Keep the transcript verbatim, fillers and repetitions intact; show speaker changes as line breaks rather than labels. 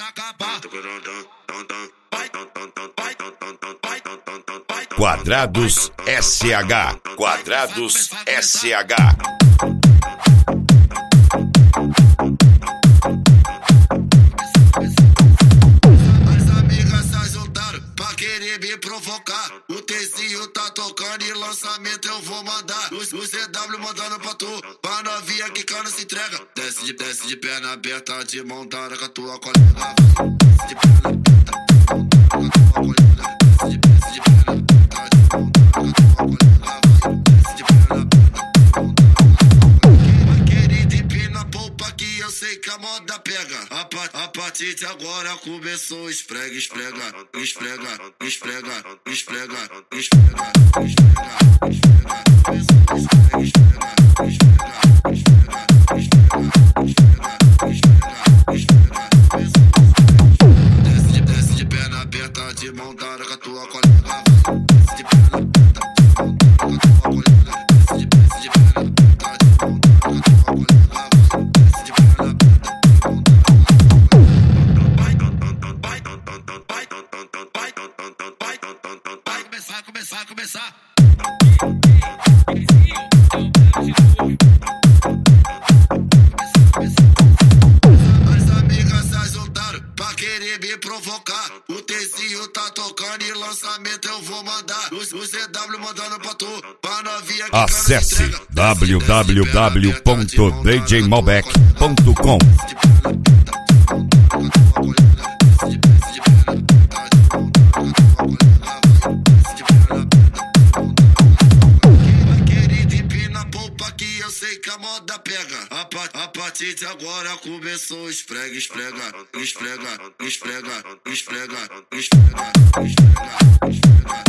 acabar.
Quadrados S H. Quadrados S H.
As amigas se juntaram pra querer me provocar. O Tezinho tá tocando e lançamento eu vou mandar. O, o C W mandando pra tu, pra novinha que cana se entrega. Desce de, desce de perna aberta, de mão dada com a tua colega. Desce de perna aberta, de mão dada com a tua colega. Desce de, desce de perna aberta, de mão dada com a tua colega. Desce de perna aberta, de mão dada com a tua colega. Vai querer empina a polpa que eu sei que a moda pega. A, pa, a partir de agora começou esfrega, esfrega, esfrega, esfrega, esfrega, esfrega, esfrega, esfrega, começou esfrega, esfrega, esfrega, esfrega, esfrega, esfrega, esfrega, começou esfrega. Desce de, desce de perna aberta, de mão dada com a tua colega. Desce de perna aberta, de mão dada com a tua colega. Desce de, desce de perna aberta, de mão dada com a tua colega. Desce de perna aberta, de mão dada com a tua colega. Vai, vai, vai, vai, vai começar, começar, começar. As amigas se juntaram pra querer me provocar. O Tezinho tá tocando e lançamento eu vou mandar. O, o C W mandando pra tu, pra novinha que cana se
Acesse
entrega.
w w w ponto d j malbec ponto com.
Vai querer empina a polpa que eu sei que a moda pega. A, pa, a partir de agora começou esfrega, esfrega, esfrega, esfrega, esfrega, esfrega, esfrega, esfrega.